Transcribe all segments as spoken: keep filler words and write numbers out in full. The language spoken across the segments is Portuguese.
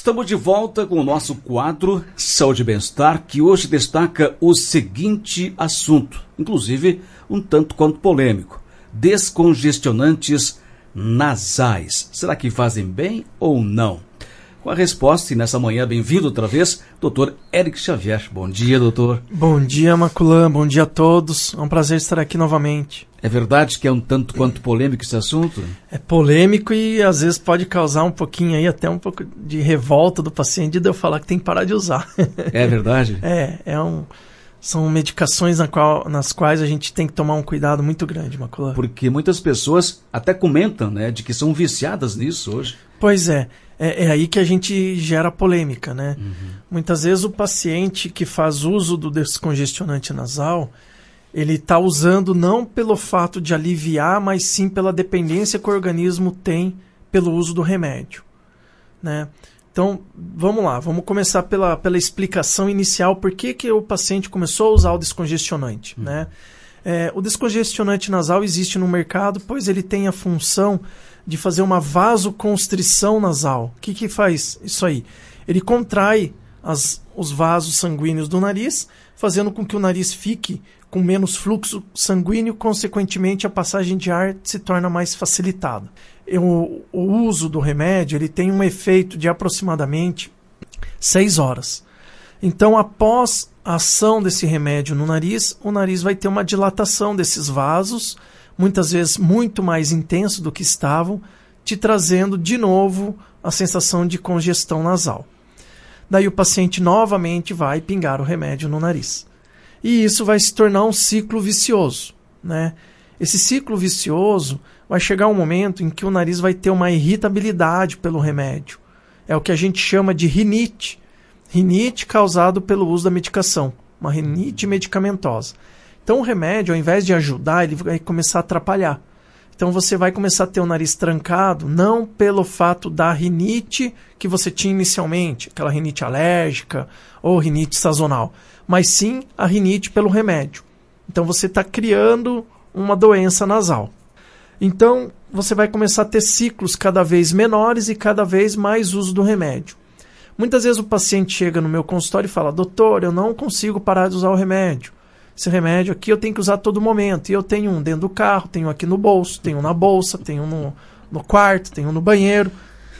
Estamos de volta com o nosso quadro Saúde e Bem-Estar, que hoje destaca o seguinte assunto, inclusive um tanto quanto polêmico: descongestionantes nasais. Será que fazem bem ou não? Com a resposta, e nessa manhã, bem-vindo outra vez, doutor Eric Xavier. Bom dia, doutor. Bom dia, Maculan. Bom dia a todos. É um prazer estar aqui novamente. É verdade que é um tanto quanto polêmico esse assunto? É polêmico e às vezes pode causar um pouquinho aí, até um pouco de revolta do paciente de eu falar que tem que parar de usar. É verdade? É, é um... São medicações na qual, nas quais a gente tem que tomar um cuidado muito grande, Maculan. Porque muitas pessoas até comentam, né, de que são viciadas nisso hoje. Pois é, é, é aí que a gente gera polêmica, né? Uhum. Muitas vezes o paciente que faz uso do descongestionante nasal, ele está usando não pelo fato de aliviar, mas sim pela dependência que o organismo tem pelo uso do remédio, né? Então, vamos lá, vamos começar pela, pela explicação inicial, por que, que o paciente começou a usar o descongestionante, uhum. né? É, o descongestionante nasal existe no mercado, pois ele tem a função de fazer uma vasoconstrição nasal. O que, que faz isso aí? Ele contrai as, os vasos sanguíneos do nariz, fazendo com que o nariz fique com menos fluxo sanguíneo, consequentemente a passagem de ar se torna mais facilitada. O, o uso do remédio ele tem um efeito de aproximadamente seis horas. Então, após a ação desse remédio no nariz, o nariz vai ter uma dilatação desses vasos, muitas vezes muito mais intenso do que estavam, te trazendo de novo a sensação de congestão nasal. Daí o paciente novamente vai pingar o remédio no nariz. E isso vai se tornar um ciclo vicioso, né? Esse ciclo vicioso vai chegar um momento em que o nariz vai ter uma irritabilidade pelo remédio. É o que a gente chama de rinite. Rinite causado pelo uso da medicação, uma rinite medicamentosa. Então o remédio, ao invés de ajudar, ele vai começar a atrapalhar. Então você vai começar a ter o nariz trancado, não pelo fato da rinite que você tinha inicialmente, aquela rinite alérgica ou rinite sazonal, mas sim a rinite pelo remédio. Então você está criando uma doença nasal. Então você vai começar a ter ciclos cada vez menores e cada vez mais uso do remédio. Muitas vezes o paciente chega no meu consultório e fala: doutor, eu não consigo parar de usar o remédio. Esse remédio aqui eu tenho que usar a todo momento. E eu tenho um dentro do carro, tenho aqui no bolso, tenho um na bolsa, tenho um no, no quarto, tenho um no banheiro.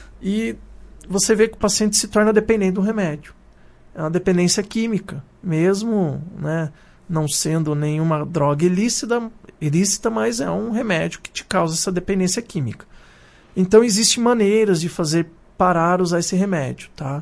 E você vê que o paciente se torna dependente do remédio. É uma dependência química, mesmo, né, não sendo nenhuma droga ilícita, ilícita, mas é um remédio que te causa essa dependência química. Então existem maneiras de fazer parar de usar esse remédio, tá?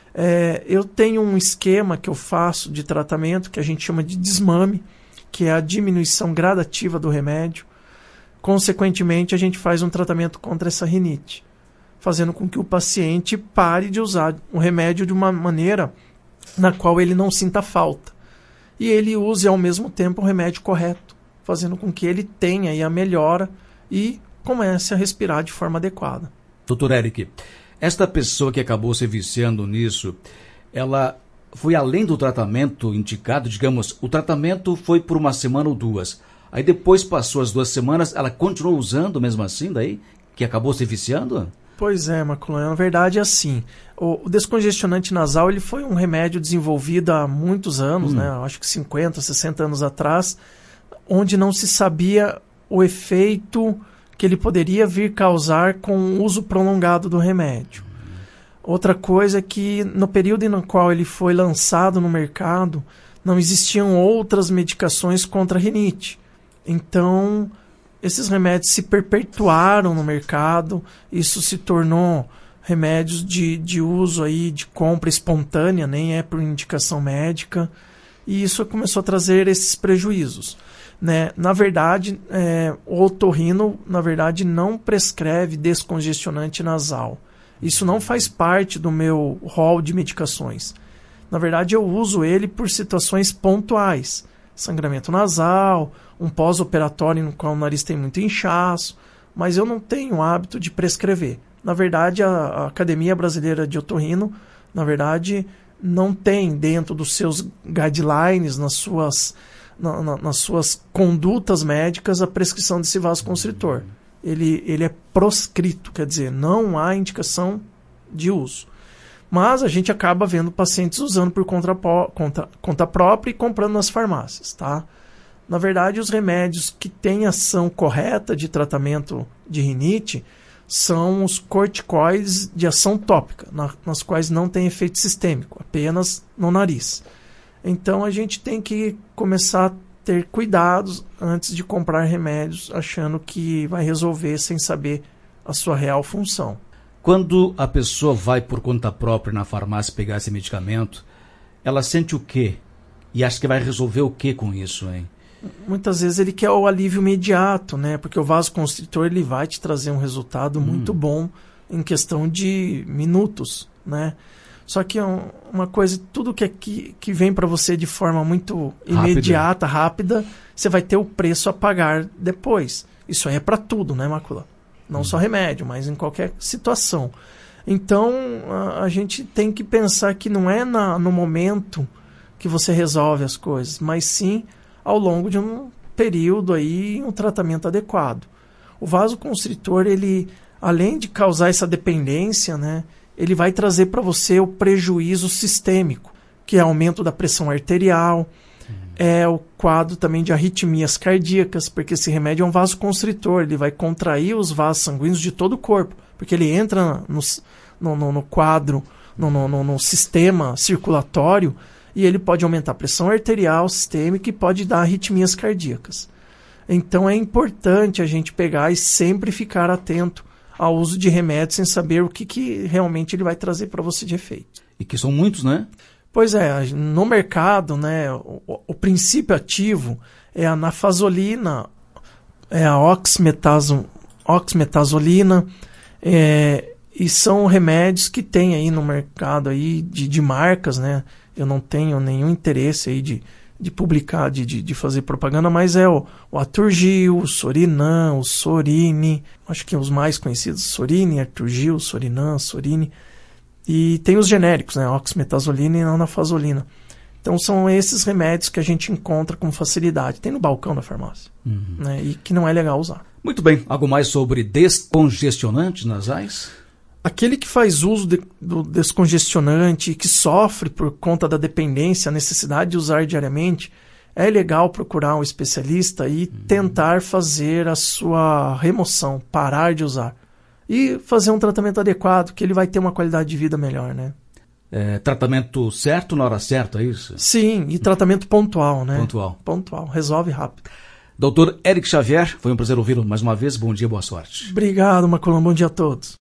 É, eu tenho um esquema que eu faço de tratamento que a gente chama de desmame, que é a diminuição gradativa do remédio. Consequentemente, a gente faz um tratamento contra essa rinite, fazendo com que o paciente pare de usar o remédio de uma maneira na qual ele não sinta falta. E ele use ao mesmo tempo o remédio correto, fazendo com que ele tenha aí a melhora e comece a respirar de forma adequada. doutor Eric, esta pessoa que acabou se viciando nisso, ela foi além do tratamento indicado, digamos, o tratamento foi por uma semana ou duas. Aí depois passou as duas semanas, ela continuou usando mesmo assim daí, que acabou se viciando? Pois é, Maculan, na verdade é assim. O, o descongestionante nasal ele foi um remédio desenvolvido há muitos anos, hum. né? Acho que cinquenta, sessenta anos atrás, onde não se sabia o efeito que ele poderia vir causar com o uso prolongado do remédio. Outra coisa é que no período no qual ele foi lançado no mercado, não existiam outras medicações contra a rinite. Então, esses remédios se perpetuaram no mercado, isso se tornou remédios de, de uso aí, de compra espontânea, nem é por indicação médica, e isso começou a trazer esses prejuízos. Né? Na verdade, é, o otorrino, na verdade, não prescreve descongestionante nasal. Isso não faz parte do meu rol de medicações. Na verdade, eu uso ele por situações pontuais. Sangramento nasal, um pós-operatório no qual o nariz tem muito inchaço, mas eu não tenho o hábito de prescrever. Na verdade, a, a Academia Brasileira de Otorrino, na verdade, não tem dentro dos seus guidelines, nas suas... Na, na, nas suas condutas médicas a prescrição desse vasoconstritor. Ele, ele é proscrito, quer dizer, não há indicação de uso. Mas a gente acaba vendo pacientes usando por conta, conta, conta própria e comprando nas farmácias, tá? Na verdade, os remédios que têm ação correta de tratamento de rinite são os corticoides de ação tópica, na, nas quais não tem efeito sistêmico, apenas no nariz. Então a gente tem que começar a ter cuidados antes de comprar remédios achando que vai resolver sem saber a sua real função. Quando a pessoa vai por conta própria na farmácia pegar esse medicamento, ela sente o quê? E acha que vai resolver o quê com isso, hein? Muitas vezes ele quer o alívio imediato, né? Porque o vasoconstritor ele vai te trazer um resultado hum. muito bom em questão de minutos, né? Só que uma coisa, tudo que, é que, que vem para você de forma muito imediata, rápida. rápida, você vai ter o preço a pagar depois. Isso aí é para tudo, né, Mácula? Não hum. só remédio, mas em qualquer situação. Então, a, a gente tem que pensar que não é na, no momento que você resolve as coisas, mas sim ao longo de um período aí, um tratamento adequado. O vasoconstritor, ele, além de causar essa dependência, né, ele vai trazer para você o prejuízo sistêmico, que é aumento da pressão arterial, uhum. é o quadro também de arritmias cardíacas, porque esse remédio é um vasoconstritor, ele vai contrair os vasos sanguíneos de todo o corpo, porque ele entra no, no, no, no quadro, no, no, no sistema circulatório, e ele pode aumentar a pressão arterial sistêmica e pode dar arritmias cardíacas. Então é importante a gente pegar e sempre ficar atento ao uso de remédios sem saber o que, que realmente ele vai trazer para você de efeito. E que são muitos, né? Pois é, no mercado, né, o, o princípio ativo é a nafazolina, é a oximetazo, oximetazolina, é, e são remédios que tem aí no mercado aí de, de marcas, né? Eu não tenho nenhum interesse aí de, de publicar, de, de, de fazer propaganda, mas é o, o Aturgil, o Sorinan, o Sorine, acho que os mais conhecidos, Sorine, Aturgil, Sorinan, Sorine, e tem os genéricos, né, oximetazolina e nafazolina. Então são esses remédios que a gente encontra com facilidade, tem no balcão da farmácia, uhum. né, e que não é legal usar. Muito bem, algo mais sobre descongestionantes nasais? Aquele que faz uso de, do descongestionante e que sofre por conta da dependência, a necessidade de usar diariamente, é legal procurar um especialista e uhum. tentar fazer a sua remoção, parar de usar. E fazer um tratamento adequado, que ele vai ter uma qualidade de vida melhor, né? É, tratamento certo na hora certa, é isso? Sim, e tratamento pontual, né? Pontual. Pontual, resolve rápido. doutor Eric Xavier, foi um prazer ouvi-lo mais uma vez. Bom dia, boa sorte. Obrigado, Maculão. Bom dia a todos.